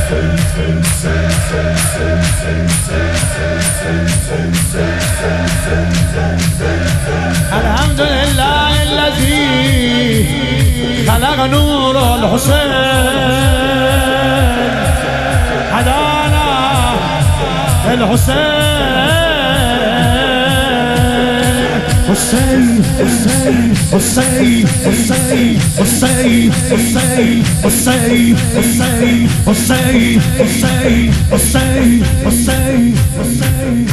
الحمد لله الذي خلق نور الحسين هدانا الحسين حسين حسين حسين حسين حسين حسين حسين حسين حسين حسين حسين حسين حسين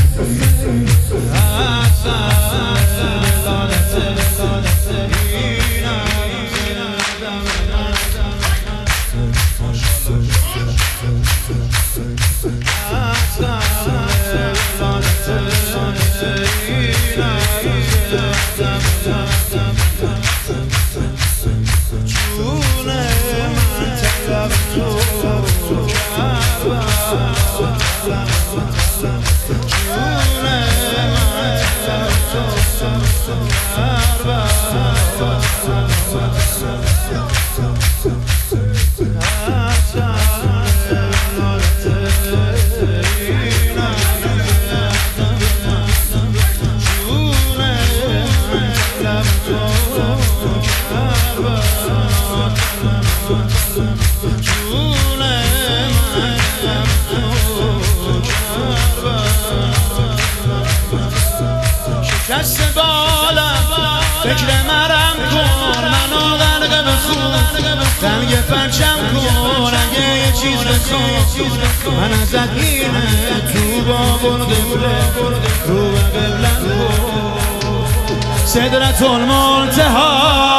شکست بالم فکر مرم کن منو غرق بخون رنگ پرچم کن اگه یه چیز بخون من ازت اینه تو با برده رو به قبلم کن صدرت المنتها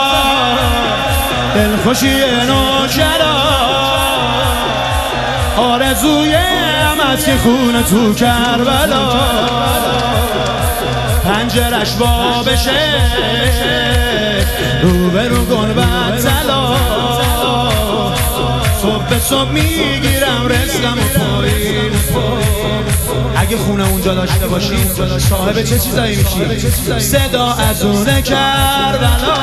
دلخوشی نوکرا آرزویم از که خونه تو کربلا پنجرش وا بشه رو به رو گنبد طلا صبح به صبح میگیرم رزقم و پایین اگه خونه اونجا داشته باشی صاحب چه چیزایی میشی صدا از اونه کربلا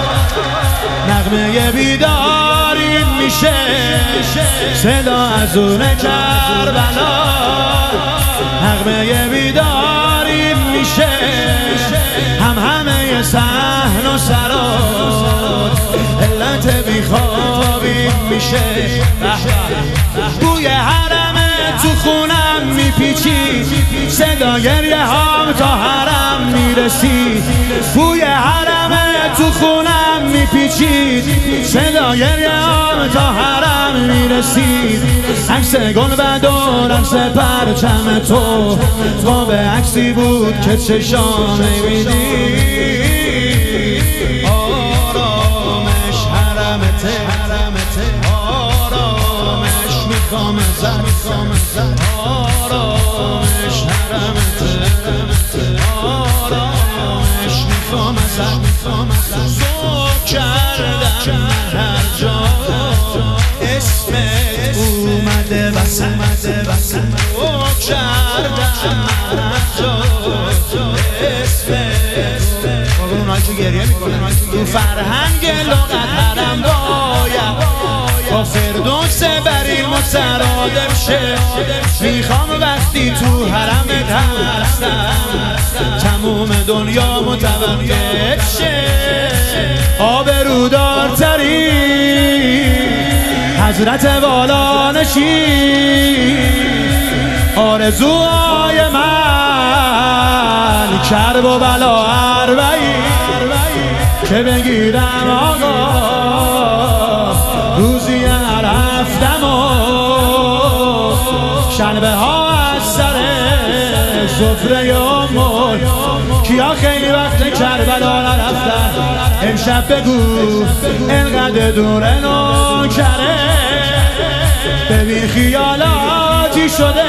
نغمه بیداریم میشه صدا از اونه کربلا نغمه بیداریم میشه همه صحن و سرات علت بیخوابیم میشه بوی حرم تو خونم میپیچی صدا گریه هم تا حرم میرسی بوی حرم تو خونم میپیچی صدا گریه هم تا حرم میرسی عکس گل و عکس پرچم تو قاب عکسی بود که چشام میبینی آرامش حرمته آرامش میخوام ازت آرامش حرمته آرامش میخوام ازت ذوق کردم هر جا اسمت اومده وسط ذوق کردم هر جا اسمت اونایی که گریه میکنن تو فرهنگ لغت حرم باید با فردوس بریم مترادف شه میخوام وقتی تو حرمت هستم تموم دنیا متوقف شه آبرودارتری حضرت والا نشین آرزوهای من کرب و بلا اربعی که بگیرم آقا روزی هر هفتم و شنبه ها از سر سفره امور کیا خیلی وقت کربلا نرفتن امشب بگو انقدر دور نوکره ببین خیالاتی شده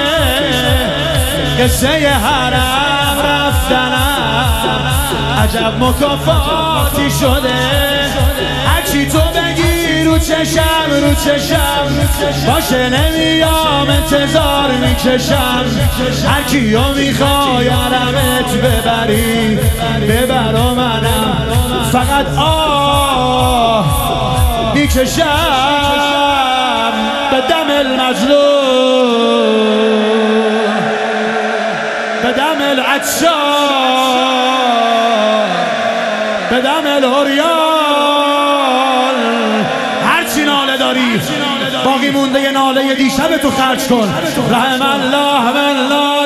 قصه حرم رفتنم عجب مکافاتی شده هرچی تو بگی رو چشم باشه نمیام انتظار میکشم هر کیو میخوای حرمت ببری ببر و منم فقط میکشم به دم المظلوم به دم العطشان به دم العریان هرچی ناله داری باقی مونده یه ناله دیشب تو خرج کن رحم الله